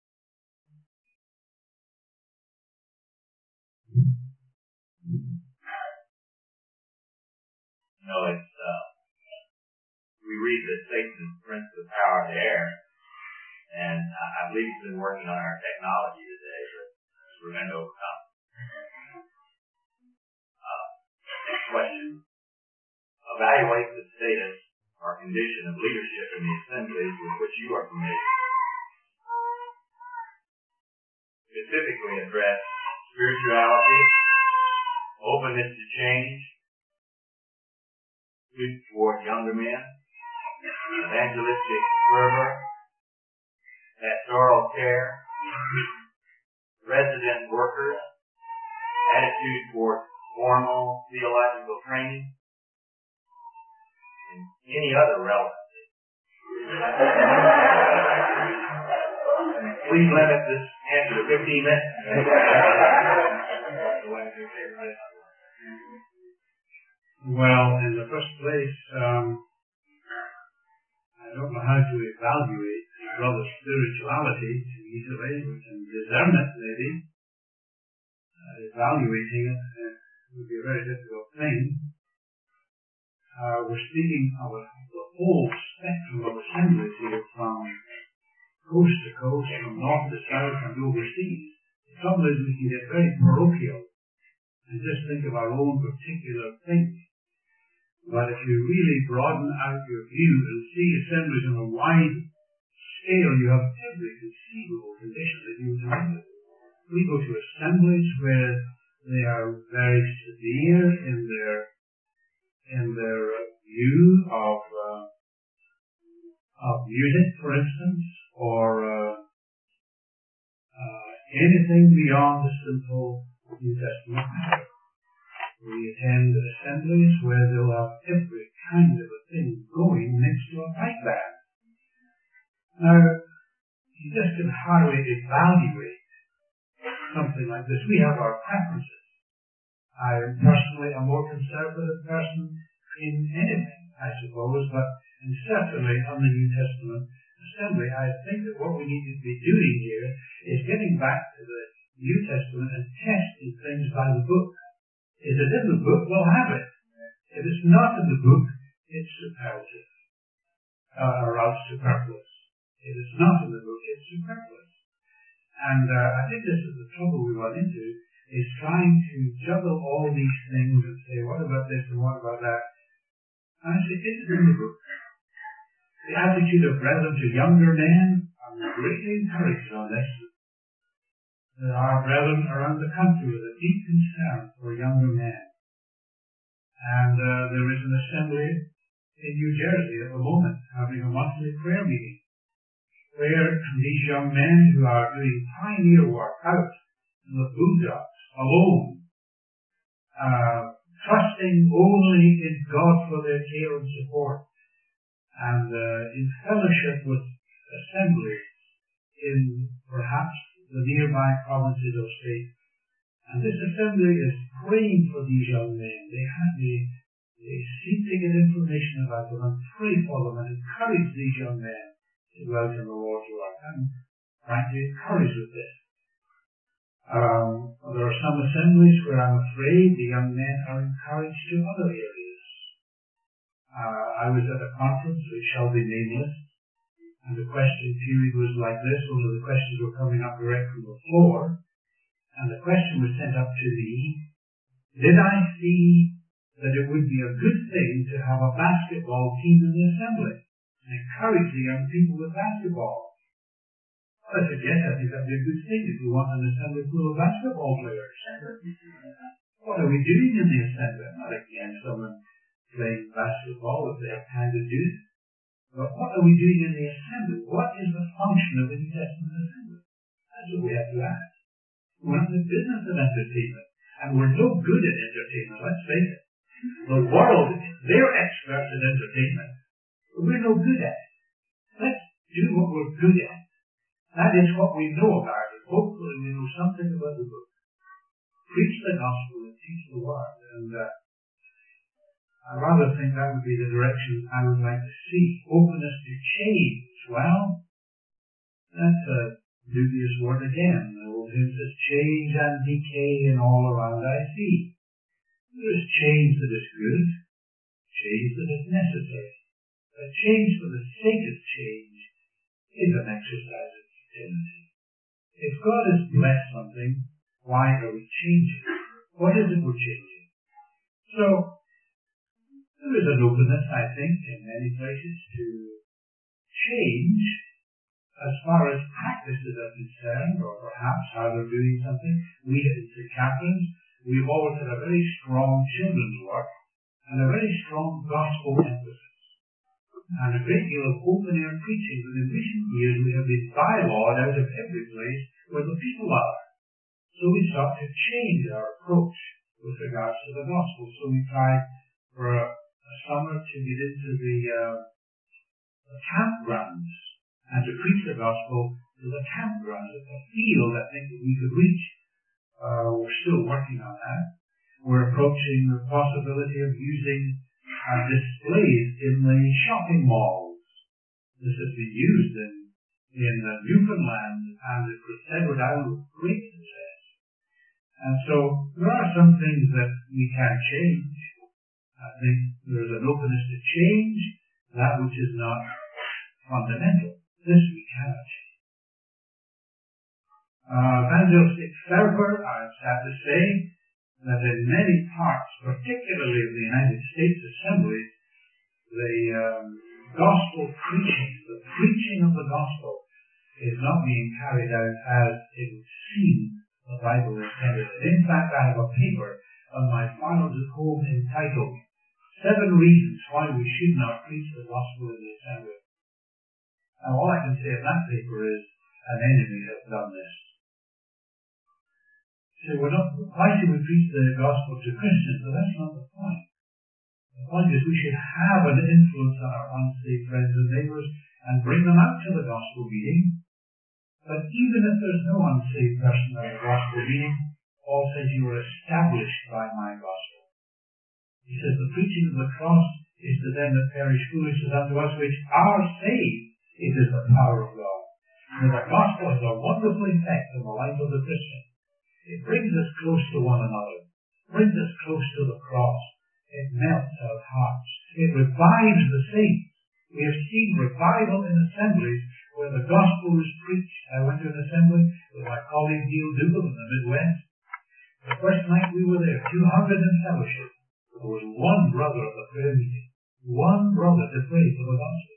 You know, it's uh, we read that Satan is the prince of the power of the air, and I, I believe he's been working on our technology today, but we're going to overcome. Uh, next question. Evaluate the status or condition of leadership in the assemblies with which you are familiar. Specifically address spirituality, openness to change, toward younger men, evangelistic fervor, pastoral care, resident workers, attitude toward formal theological training, and any other relevancy. Please limit this answer to fifteen minutes. Well, in the first place, um, I don't know how to evaluate a brother's spirituality too easily. We can discern it, maybe. Uh, evaluating it uh, would be a very difficult thing. Uh, we're speaking of a, the whole spectrum of assemblies here, from coast to coast, from north to south, and overseas. The trouble is we can get very parochial and just think of our own particular thing. But if you really broaden out your view and see assemblies on a wide scale, you have every conceivable condition that you can have. We go to assemblies where they are very severe in their in their view of uh, of music, for instance, or uh, uh, anything beyond the simple New Testament matter. We attend assemblies where they'll have every kind of a thing going next to a pipe band. Now, you just can hardly evaluate something like this. We have our preferences. I am personally a more conservative person in anything, I suppose, but and certainly on the New Testament assembly, I think that what we need to be doing here is getting back to the New Testament and testing things by the book. If it's in the book, we'll have it. If it's not in the book, it's superlative, uh, or else superfluous. If it's not in the book, it's superfluous. And uh, I think this is the trouble we run into, is trying to juggle all these things and say, what about this and what about that? And I say, it's in the book. The attitude of brethren to younger men, I'm greatly encouraged on this. There are brethren around the country with a deep concern for younger men. And uh, there is an assembly in New Jersey at the moment having a monthly prayer meeting where these young men who are doing pioneer work out in the boondocks, alone, uh, trusting only in God for their care and support, and uh, in fellowship with assemblies in perhaps the nearby provinces or states. And this assembly is praying for these young men. They have they, they seek to get information about them and pray for them and encourage these young men to go out in the Lord's work. I'm frankly encouraged with this. Um, there are some assemblies where I'm afraid the young men are encouraged to other areas. Uh, I was at a conference which shall be nameless, and the question period was like this. One of the questions were coming up direct from the floor, and the question was sent up to me, did I see that it would be a good thing to have a basketball team in the assembly and encourage the young people with basketball? I said, yes, I think that would be a good thing if we want an assembly full of basketball players. What are we doing in the assembly? I'm not against someone playing basketball if they have time to do it. But what are we doing in the assembly? What is the function of the New Testament assembly? That's what we have to ask. We're in the business of entertainment, and we're no good at entertainment, let's face it. The world, they're experts at entertainment, but we're no good at it. Let's do what we're good at. That is what we know about it. Hopefully we know something about the book. Preach the gospel and teach the word. And uh, I rather think that would be the direction I would like to see. Openness to change. Well, that's a dubious word again. The old hymn says, change and decay and all around I see. There is change that is good, change that is necessary. But change for the sake of change is an exercise of futility. If God has blessed something, why are we changing? What is it we're changing? So, there is an openness, I think, in many places to change as far as practices are concerned, or perhaps how they're doing something. We at Saint Catherine's, we've always had a very strong children's work and a very strong gospel emphasis, and a great deal of open-air preaching. But in recent years we have been bylawed out of every place where the people are. So we sought to change our approach with regards to the gospel. So we tried for a, a summer to get into the, uh, the campgrounds and to preach the gospel to the campgrounds. It's a field I think that we could reach. Uh, we're still working on that. We're approaching the possibility of using uh, displays in the shopping malls. This has been used in, in uh, Newfoundland and in Prince Edward Island with great success. And so there are some things that we can change. I think there's an openness to change that which is not fundamental. This we cannot change. Uh, evangelistic fervor, I'm sad to say, that in many parts, particularly of the United States assemblies, the um, gospel preaching, the preaching of the gospel, is not being carried out as it would seem the Bible intended. In fact, I have a paper on my files at home entitled Seven Reasons Why We Should Not Preach the Gospel in the Assembly. Now, all I can say of that paper is an enemy has done this. So we're not, why should we preach the gospel to Christians? Well, that's not the point. The point is we should have an influence on our unsaved friends and neighbours and bring them out to the gospel meeting. But even if there's no unsaved person at the gospel meeting, Paul says you are established by my gospel. He says the preaching of the cross is to them that perish foolishness, unto us which are saved. It is the power of God. And the gospel has a wonderful effect on the life of the Christian. It brings us close to one another, brings us close to the cross. It melts our hearts. It revives the saints. We have seen revival in assemblies where the gospel was preached. I went to an assembly with my colleague Neil Dougal in the Midwest. The first night we were there, two hundred in fellowship, there was one brother at the prayer meeting, one brother to pray for the gospel.